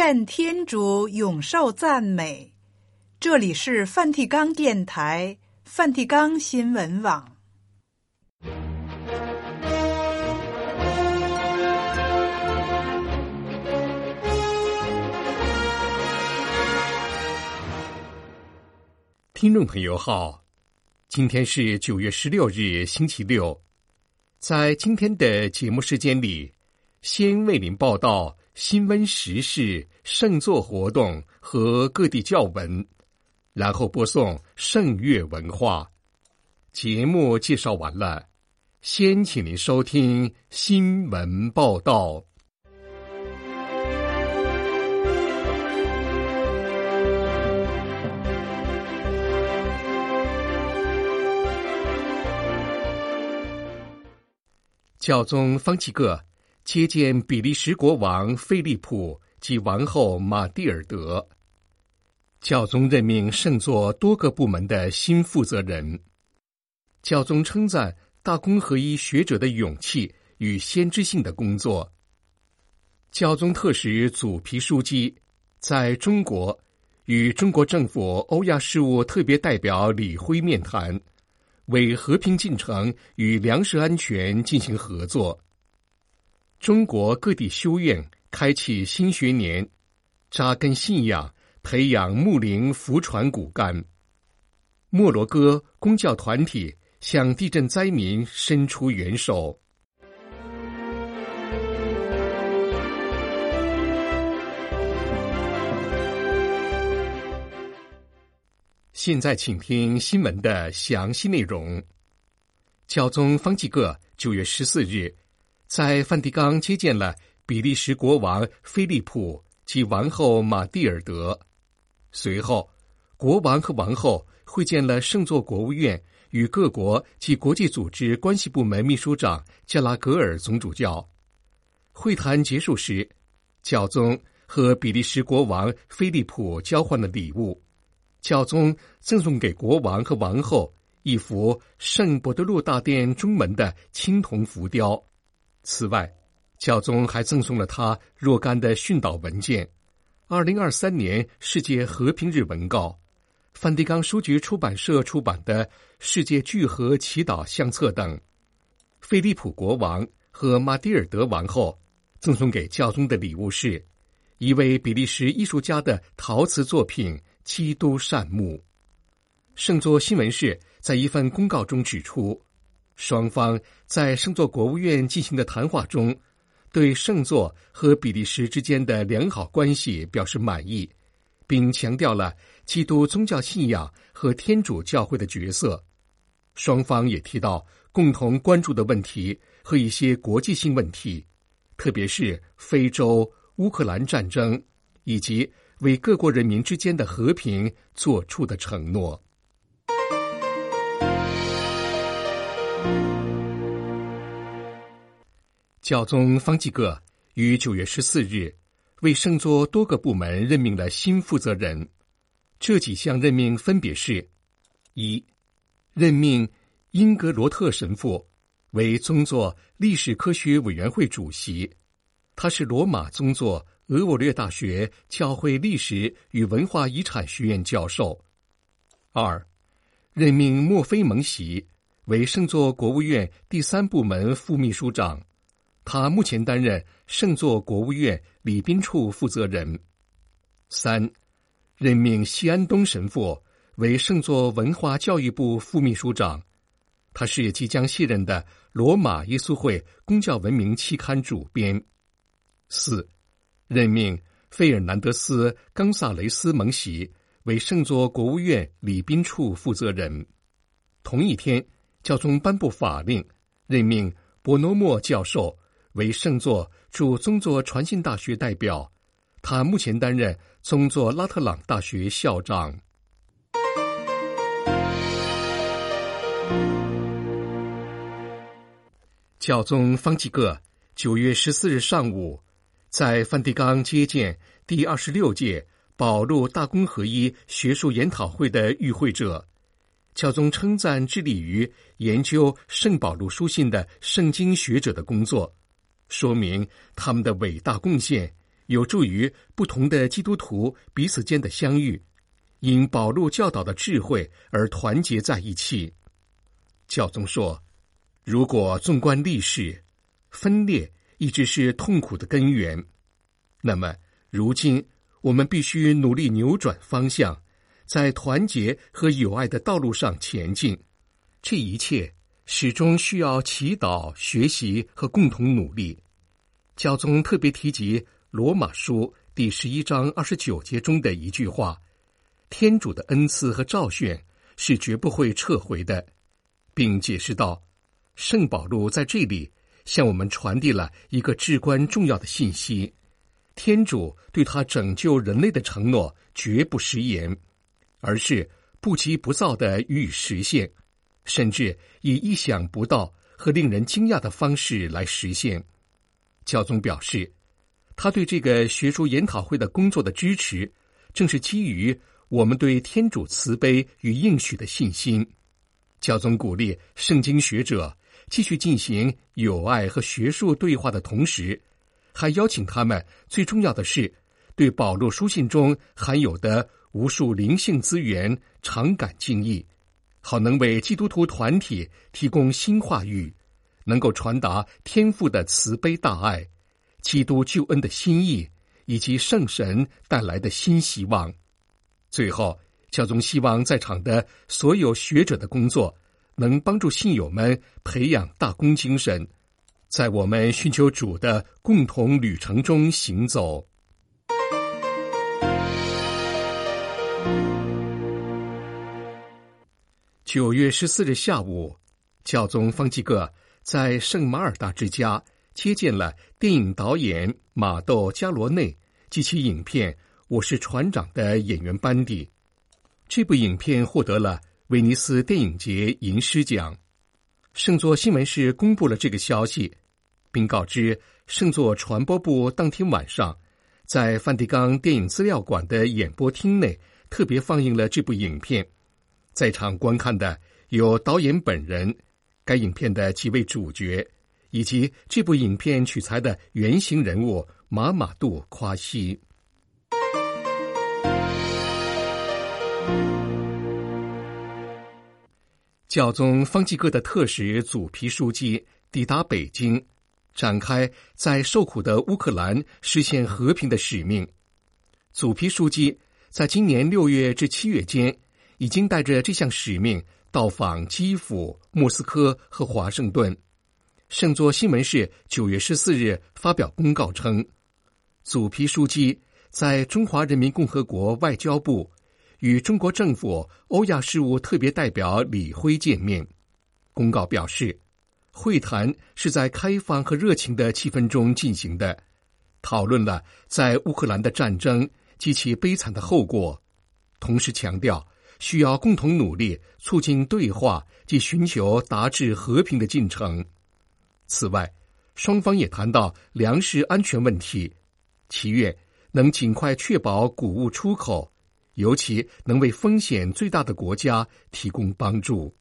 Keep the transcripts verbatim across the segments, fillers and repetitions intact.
愿天主永受赞美。这里是梵蒂冈电台、梵蒂冈新闻网。 听众朋友好，今天是九月十六日，星期六。在今天的节目时间里，先为您报道新闻时事、圣座活动和各地教文，然后播送圣乐文化。节目介绍完了，先请您收听新闻报道。教宗方济各接见比利时国王菲利普及王后玛蒂尔德。教宗任命圣座多个部门的新负责人。教宗称赞大公合一学者的勇气与先知性的工作。教宗特使祖皮枢机在中国与中国政府欧亚事务特别代表李辉面谈，为和平进程与粮食安全进行合作。中国各地修院开启新学年，扎根信仰，培养牧灵福传骨干。摩洛哥公教团体向地震灾民伸出援手。现在请听新闻的详细内容。教宗方济各九月十四日在梵蒂冈接见了比利时国王菲利普及王后玛蒂尔德。随后，国王和王后会见了圣座国务院与各国及国际组织关系部门秘书长加拉格尔总主教。会谈结束时，教宗和比利时国王菲利普交换了礼物。教宗赠送给国王和王后一幅圣伯德禄大殿中门的青铜浮雕。此外，教宗还赠送了他若干的训导文件，二零二三年世界和平日文告，梵蒂冈书局出版社出版的世界聚合祈祷相册等。菲利普国王和玛蒂尔德王后赠送给教宗的礼物是一位比利时艺术家的陶瓷作品基督善牧。圣座新闻社在一份公告中指出，双方在圣座国务院进行的谈话中，对圣座和比利时之间的良好关系表示满意，并强调了基督宗教信仰和天主教会的角色。双方也提到共同关注的问题和一些国际性问题，特别是非洲、乌克兰战争，以及为各国人民之间的和平做出的承诺。教宗方济各于九月十四日为圣座多个部门任命了新负责人。这几项任命分别是：一、任命英格罗特神父为宗座历史科学委员会主席，他是罗马宗座俄我略大学教会历史与文化遗产学院教授。二、任命莫菲蒙喜为圣座国务院第三部门副秘书长，他目前担任圣座国务院礼宾处负责人。三、任命西安东神父为圣座文化教育部副秘书长，他是即将卸任的罗马耶稣会公教文明期刊主编。四、任命费尔南德斯·冈萨雷斯蒙喜为圣座国务院礼宾处负责人。同一天，教宗颁布法令，任命伯诺莫教授为圣座驻宗座传信大学代表，他目前担任宗座拉特朗大学校长。教宗方济各九月十四日上午在梵蒂冈接见第二十六届保禄大公合一学术研讨会的与会者。教宗称赞致力于研究圣保禄书信的圣经学者的工作，说明他们的伟大贡献有助于不同的基督徒彼此间的相遇，因保禄教导的智慧而团结在一起。教宗说，如果纵观历史，分裂一直是痛苦的根源，那么如今我们必须努力扭转方向，在团结和友爱的道路上前进。这一切始终需要祈祷、学习和共同努力。教宗特别提及罗马书第十一章二十九节中的一句话：天主的恩赐和召选是绝不会撤回的，并解释道，圣保禄在这里向我们传递了一个至关重要的信息：天主对他拯救人类的承诺绝不食言，而是不急不躁地予以实现，甚至以意想不到和令人惊讶的方式来实现。教宗表示，他对这个学术研讨会的工作的支持，正是基于我们对天主慈悲与应许的信心。教宗鼓励圣经学者继续进行友爱和学术对话的同时，还邀请他们，最重要的是对保禄书信中含有的无数灵性资源常感敬意，好能为基督徒团体提供新话语，能够传达天父的慈悲大爱、基督救恩的心意，以及圣神带来的新希望。最后，教宗希望在场的所有学者的工作能帮助信友们培养大公精神，在我们寻求主的共同旅程中行走。九月十四日下午，教宗方济各在圣马尔大之家接见了电影导演马窦加罗内及其影片《我是船长》的演员班底。这部影片获得了威尼斯电影节银狮奖。圣座新闻室公布了这个消息，并告知圣座传播部当天晚上在梵蒂冈电影资料馆的演播厅内特别放映了这部影片。在场观看的有导演本人、该影片的几位主角，以及这部影片取材的原型人物马马杜夸西。教宗方济各的特使祖皮书记抵达北京，展开在受苦的乌克兰实现和平的使命。祖皮书记在今年六月至七月间已经带着这项使命到访基辅、莫斯科和华盛顿。圣座新闻室九月十四日发表公告称，祖皮书记在中华人民共和国外交部与中国政府欧亚事务特别代表李辉见面。公告表示，会谈是在开放和热情的气氛中进行的，讨论了在乌克兰的战争及其悲惨的后果，同时强调需要共同努力促进对话及寻求达至和平的进程。此外，双方也谈到粮食安全问题，祈愿能尽快确保谷物出口，尤其能为风险最大的国家提供帮助。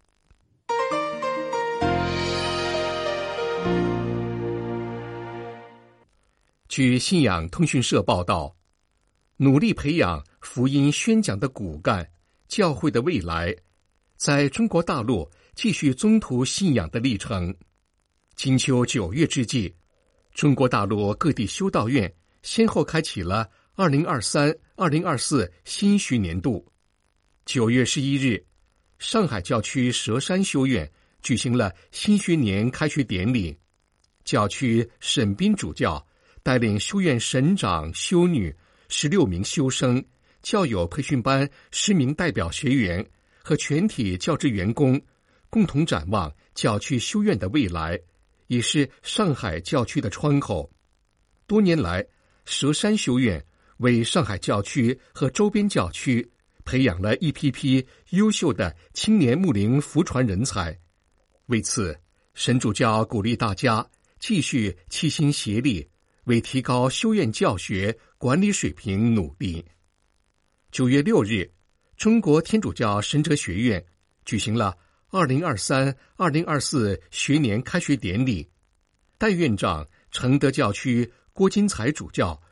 据信仰通讯社报道，努力培养福音宣讲的骨干，教会的未来，在中国大陆继续宗徒信仰的历程。金秋九月之际，中国大陆各地修道院先后开启了二零二三、二零二四新学年度。九月十一日，上海教区佘山修院举行了新学年开学典礼，教区沈斌主教带领修院神长、修女十六名修生、教友培训班十名代表学员和全体教职员工，共同展望教区修院的未来，也是上海教区的窗口。多年来，佘山修院为上海教区和周边教区培养了一批批优秀的青年牧灵福传人才。为此，神主教鼓励大家继续齐心协力，为提高修院教学管理水平努力。九月六日，中国天主教神哲学院举行了二零二三、二零二四学年开学典礼。代院长承德教区郭金才主教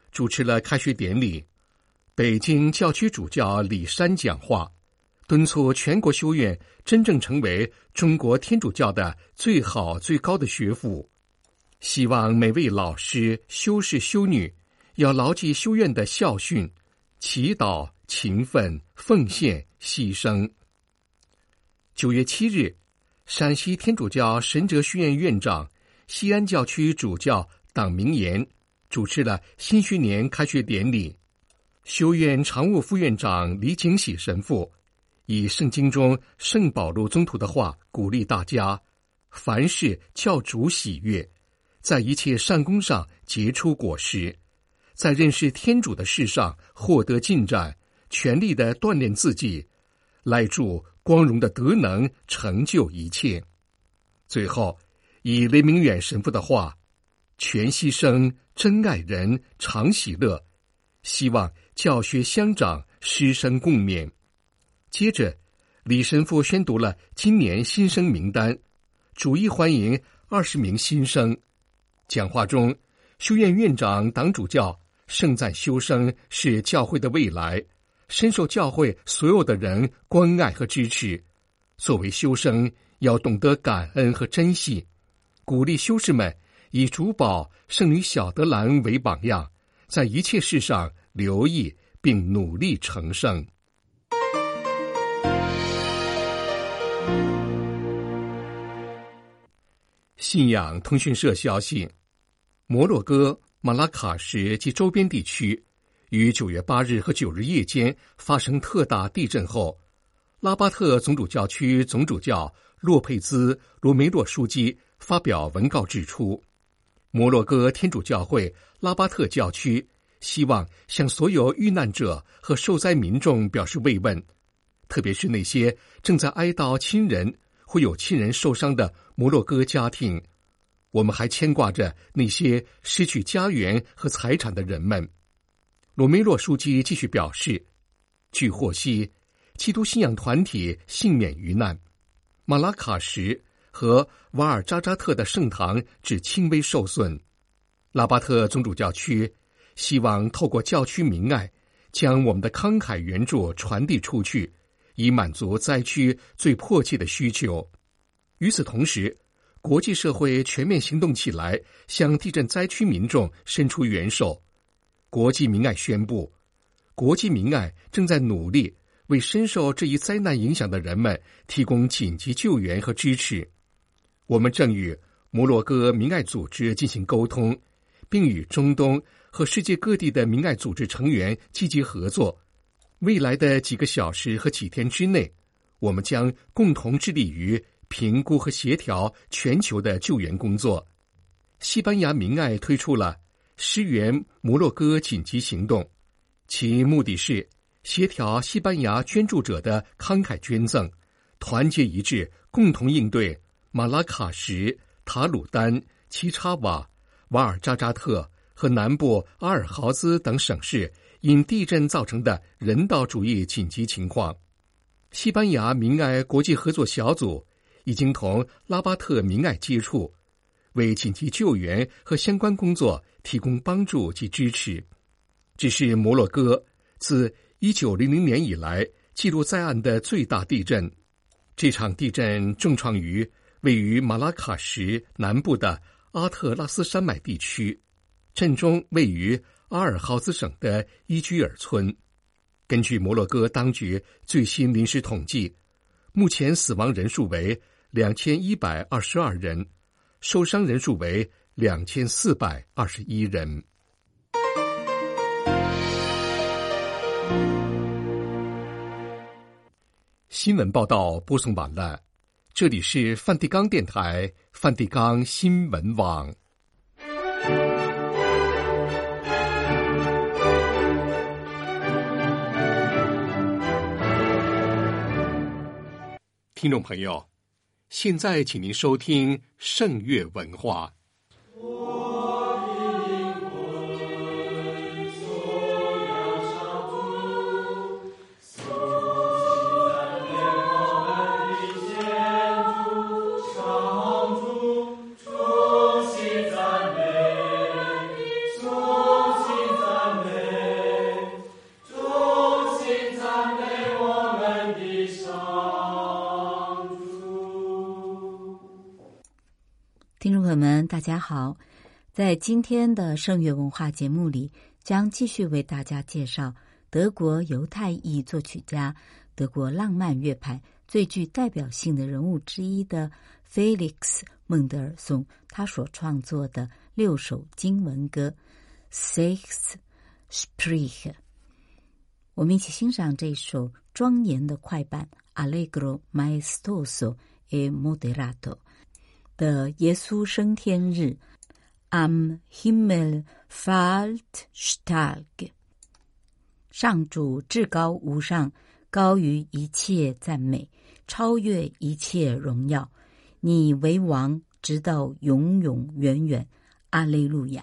主持了开学典礼。北京教区主教李山讲话，敦促全国修院真正成为中国天主教的最好最高的学府，希望每位老师、修士、修女要牢记修院的校训，祈祷、勤奋、奉献、牺牲。九月七日，陕西天主教神哲学院院长、西安教区主教党明言主持了新学年开学典礼。修院常务副院长李景喜神父以圣经中圣保禄宗徒的话鼓励大家，凡事教主喜悦，在一切善功上结出果实，在认识天主的事上获得进展，全力的锻炼自己，来助光荣的德能成就一切。最后以雷明远神父的话，全牺牲，真爱人，常喜乐，希望教学相长，师生共勉。接着李神父宣读了今年新生名单，主意欢迎二十名新生。讲话中，修院院长党主教盛赞修生是教会的未来，深受教会所有的人关爱和支持。作为修生，要懂得感恩和珍惜，鼓励修士们以主保圣女小德兰为榜样，在一切事上留意并努力成圣。信仰通讯社消息，摩洛哥、马拉喀什及周边地区于九月八日和九日夜间发生特大地震后，拉巴特总主教区总主教洛佩兹·罗梅洛枢机发表文告指出，摩洛哥天主教会拉巴特教区希望向所有遇难者和受灾民众表示慰问，特别是那些正在哀悼亲人或有亲人受伤的摩洛哥家庭。我们还牵挂着那些失去家园和财产的人们。罗梅洛枢机继续表示，据获悉，基督信仰团体幸免于难，马拉喀什和瓦尔扎扎特的圣堂只轻微受损。拉巴特总主教区希望透过教区明爱，将我们的慷慨援助传递出去，以满足灾区最迫切的需求。与此同时，国际社会全面行动起来，向地震灾区民众伸出援手。国际明爱宣布，国际明爱正在努力为深受这一灾难影响的人们提供紧急救援和支持。我们正与摩洛哥明爱组织进行沟通，并与中东和世界各地的明爱组织成员积极合作。未来的几个小时和几天之内，我们将共同致力于评估和协调全球的救援工作。西班牙明爱推出了支援摩洛哥紧急行动，其目的是协调西班牙捐助者的慷慨捐赠，团结一致，共同应对马拉喀什、塔鲁丹、齐查瓦、瓦尔扎扎特和南部阿尔豪兹等省市因地震造成的人道主义紧急情况。西班牙明爱国际合作小组已经同拉巴特明爱接触，为紧急救援和相关工作提供帮助及支持。这是摩洛哥自一九零零年以来记录在案的最大地震。这场地震重创于位于马拉喀什南部的阿特拉斯山脉地区，震中位于阿尔豪兹省的伊居尔村。根据摩洛哥当局最新临时统计，目前死亡人数为两千一百二十二人，受伤人数为两千四百二十一人。新闻报道播送完了，这里是梵蒂冈电台梵蒂冈新闻网。听众朋友，现在请您收听圣乐文化。 重新赞美，重新赞美。 朋友们，大家好！在今天的圣乐文化节目里，将继续为大家介绍德国犹太裔作曲家、德国浪漫乐派最具代表性的人物之一的 Felix 孟德尔松，他所创作的六首经文歌 Sechs Sprüche。我们一起欣赏这首庄严的快板 Allegro maestoso e moderato 的耶稣升天日 Am Himmel fällt stark。 上主至高无上，高于一切赞美，超越一切荣耀，你为王，直到永永远远。阿肋路亚。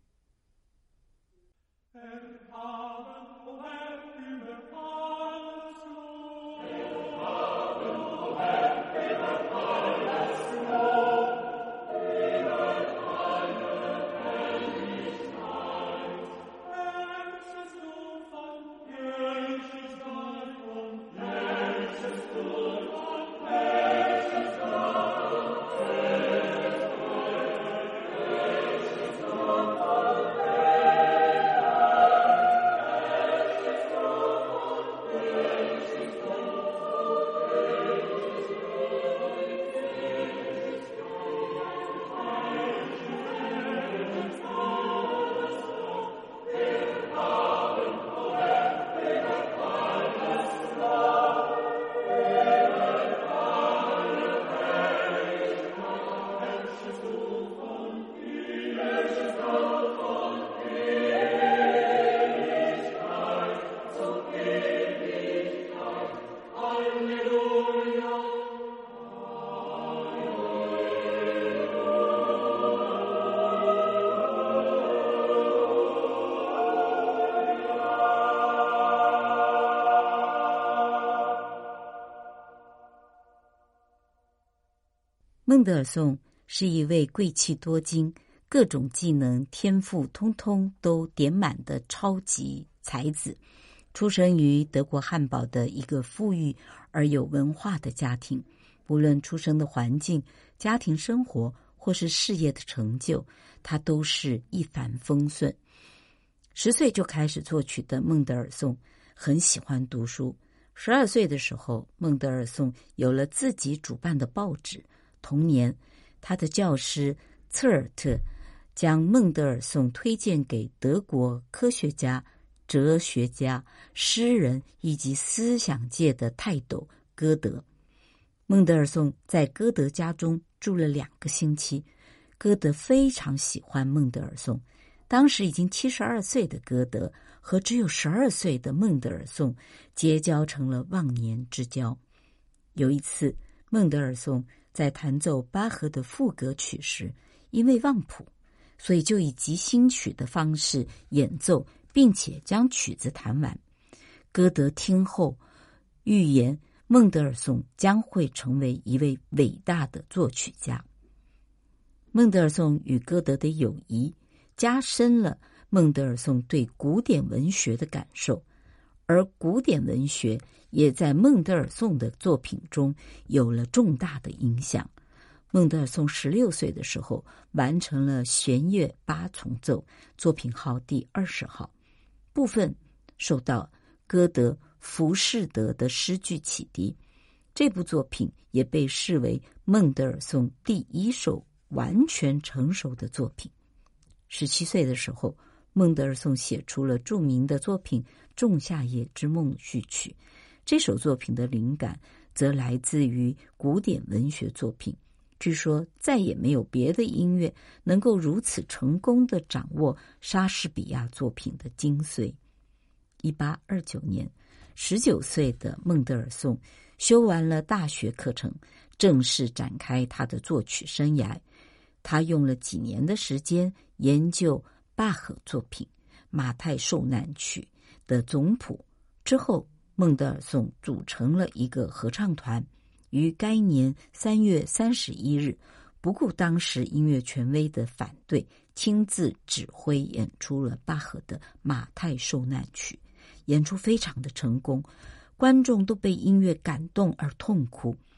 孟德尔颂是一位贵气多金、各种技能天赋通通都点满的超级才子，出生于德国汉堡的一个富裕而有文化的家庭。不论出生的环境、家庭生活或是事业的成就，他都是一帆风顺。十岁就开始作曲的孟德尔颂很喜欢读书。十二岁的时候，孟德尔颂有了自己主办的报纸。同年，他的教师策尔特将孟德尔颂推荐给德国科学家、哲学家、诗人以及思想界的泰斗歌德。孟德尔颂在歌德家中住了两个星期，歌德非常喜欢孟德尔颂。当时已经七十二岁的歌德和只有十二岁的孟德尔颂结交成了忘年之交。有一次，孟德尔颂在弹奏巴赫的赋格曲时，因为忘谱，所以就以即兴曲的方式演奏，并且将曲子弹完。歌德听后预言孟德尔颂将会成为一位伟大的作曲家。孟德尔颂与歌德的友谊加深了孟德尔颂对古典文学的感受，而古典文学也在孟德尔颂的作品中有了重大的影响。孟德尔颂十六岁的时候完成了弦乐八重奏，作品号第二十号，部分受到歌德《浮士德》的诗句启迪。这部作品也被视为孟德尔颂第一首完全成熟的作品。十七岁的时候，孟德尔颂写出了著名的作品《仲夏夜之梦》序曲。这首作品的灵感则来自于古典文学作品。据说再也没有别的音乐能够如此成功地掌握莎士比亚作品的精髓。一八二九年，十九岁的孟德尔颂修完了大学课程，正式展开他的作曲生涯。他用了几年的时间研究巴赫作品《马太受难曲》的总谱之后，孟德尔颂组成了一个合唱团，于该年三月三十一日，不顾当时音乐权威的反对，亲自指挥演出了巴赫的《马太受难曲》，演出非常的成功，观众都被音乐感动而痛哭。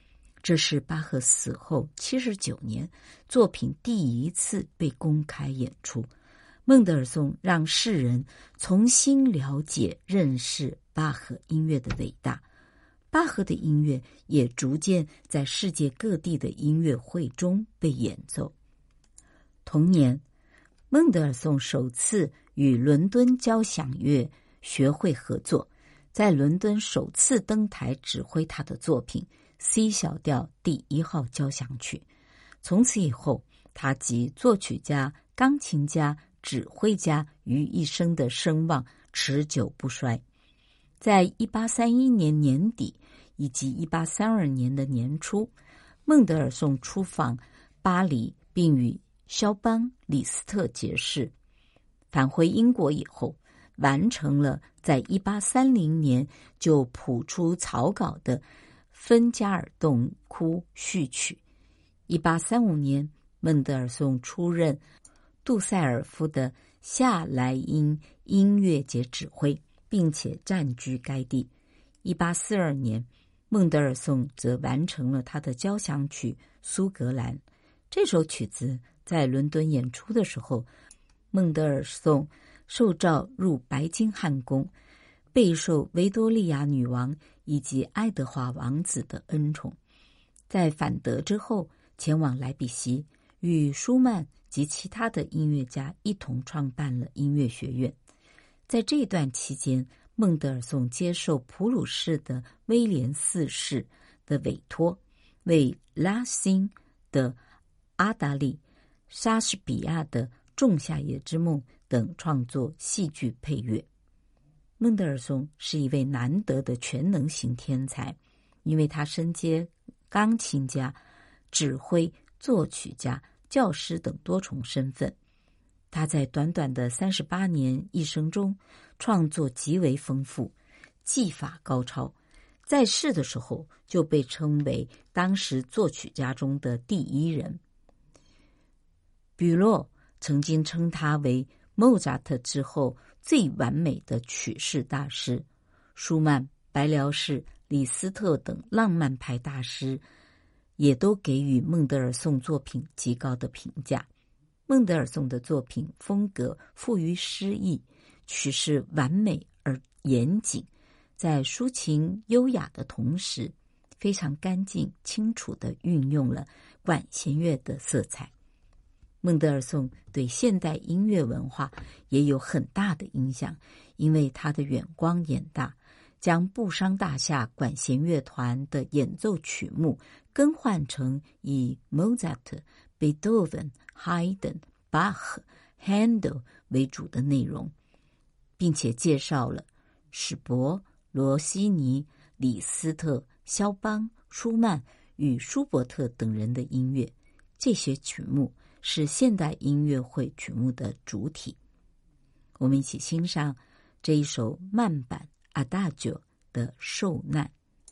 这是巴赫死后七十九年作品第一次被公开演出。孟德尔颂让世人重新了解认识巴赫音乐的伟大，巴赫的音乐也逐渐在世界各地的音乐会中被演奏。同年，孟德尔颂首次与伦敦交响乐学会合作，在伦敦首次登台指挥他的作品 C 小调第一号交响曲。从此以后，他集作曲家、钢琴家、指挥家于一身的声望持久不衰。在一八三一年年底以及一八三二年的年初，孟德尔颂出访巴黎，并与肖邦、李斯特结识。返回英国以后，完成了在一八三零年就谱出草稿的芬加尔洞窟序曲。一八三五年，孟德尔颂出任杜塞尔夫的夏莱茵音乐节指挥，并且占据该地。一八四二年，孟德尔颂则完成了他的交响曲《苏格兰》。这首曲子在伦敦演出的时候，孟德尔颂受召入白金汉宫，备受维多利亚女王以及爱德华王子的恩宠。在返德之后，前往莱比锡，与舒曼及其他的音乐家一同创办了音乐学院。在这段期间，孟德尔颂接受普鲁士的威廉四世的委托，为拉辛的阿达利、莎士比亚的《仲夏夜之梦》等创作戏剧配乐。孟德尔颂是一位难得的全能型天才，因为他身兼钢琴家、指挥、作曲家、教师等多重身份。他在短短的三十八年一生中，创作极为丰富，技法高超，在世的时候就被称为当时作曲家中的第一人。比洛曾经称他为莫扎特之后最完美的曲式大师，舒曼、白辽士、李斯特等浪漫派大师也都给予孟德尔颂作品极高的评价。孟德尔颂的作品风格富于诗意，曲式完美而严谨，在抒情优雅的同时，非常干净清楚地运用了管弦乐的色彩。孟德尔颂对现代音乐文化也有很大的影响，因为他的远光眼大，将布商大厦管弦乐团的演奏曲目更换成以莫扎特、贝多芬、海顿、巴赫、Handel 为主的内容，并且介绍了史伯、罗西尼、李斯特、肖邦、舒曼与舒伯特等人的音乐。这些曲目是现代音乐会曲目的主体。我们一起欣赏这一首慢板 Adagio 的受难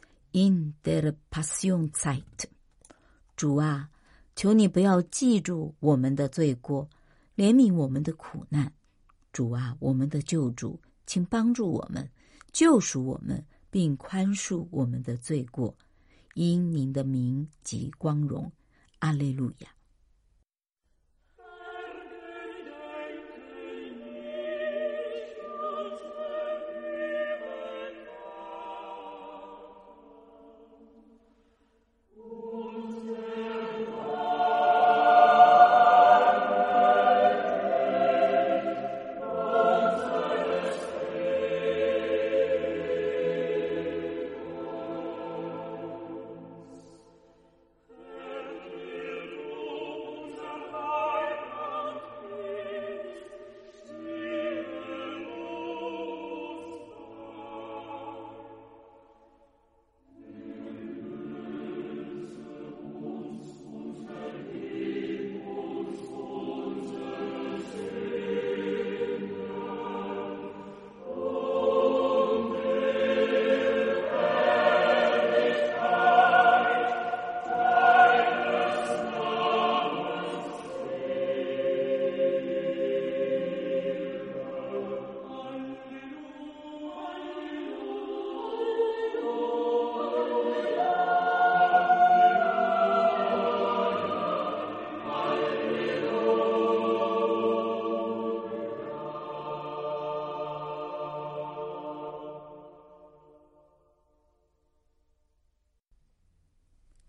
In der Passionszeit。 主啊，求你不要记住我们的罪过，怜悯我们的苦难。主啊，我们的救主，请帮助我们，救赎我们，并宽恕我们的罪过，因您的名及光荣。阿肋路亚。 Thank you.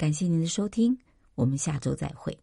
感谢您的收听，我们下周再会。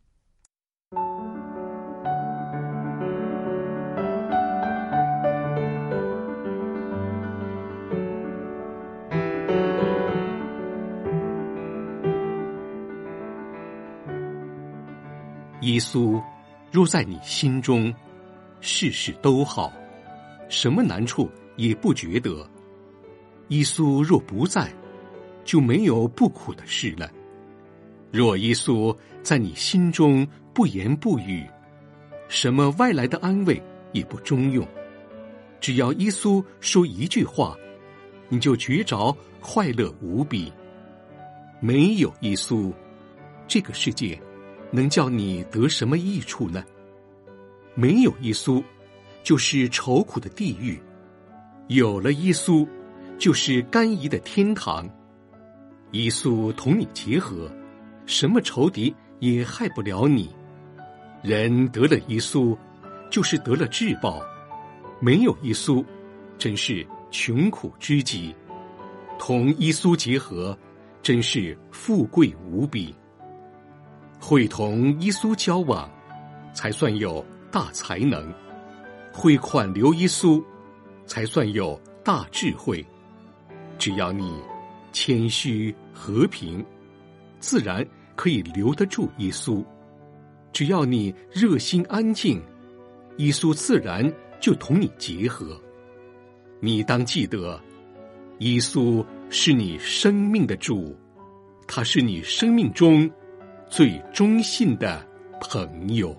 耶稣若在你心中，事事都好，什么难处也不觉得。耶稣若不在，就没有不苦的事了。若耶稣在你心中不言不语，什么外来的安慰也不中用。只要耶稣说一句话，你就觉着快乐无比。没有耶稣，这个世界能叫你得什么益处呢？没有耶稣，就是愁苦的地狱；有了耶稣，就是甘饴的天堂。耶稣同你结合，什么仇敌也害不了你。人得了耶稣，就是得了至宝；没有耶稣，真是穷苦之极。同耶稣结合，真是富贵无比。会同耶稣交往，才算有大才能；会款留耶稣，才算有大智慧。只要你谦虚和平，自然可以留得住耶稣；只要你热心安静，耶稣自然就同你结合。你当记得，耶稣是你生命的主，他是你生命中最忠信的朋友。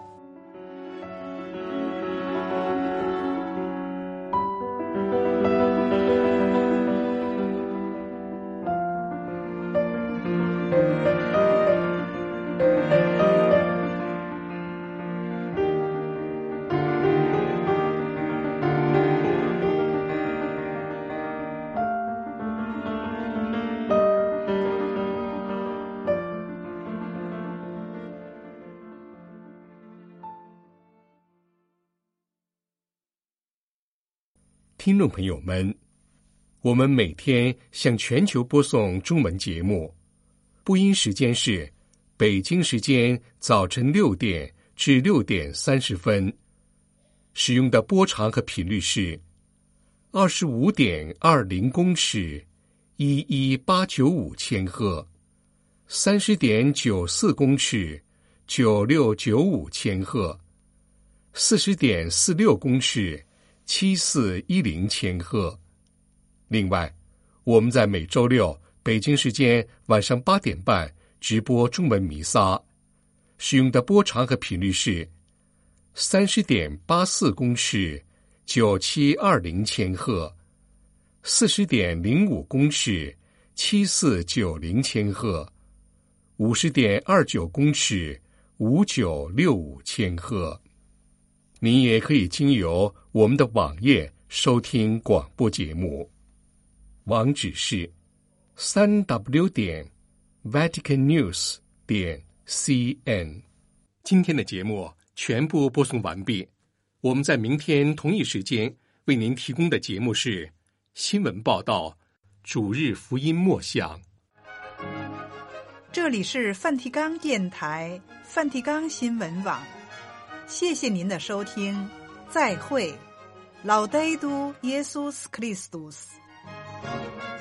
听众朋友们，我们每天向全球播送中文节目，播音时间是北京时间早晨六点至六点三十分，使用的波长和频率是二十五点二零公尺，一一八九五千赫，三十点九四公尺，九六九五千赫，四十点四六公尺。七四一零千赫。另外，我们在每周六北京时间晚上八点半直播中文弥撒，使用的波长和频率是三十点八四公尺，九七二零千赫，四十点零五公尺，七四九零千赫，五十点二九公尺，五九六五千赫。您也可以经由我们的网页收听广播节目，网址是三 w 点 vatican news 点 c n。今天的节目全部播送完毕，我们在明天同一时间为您提供的节目是新闻报道、主日福音默想。 这里是梵蒂冈电台、梵蒂冈新闻网。谢谢您的收听，再会。Laudetur Jesus Christus。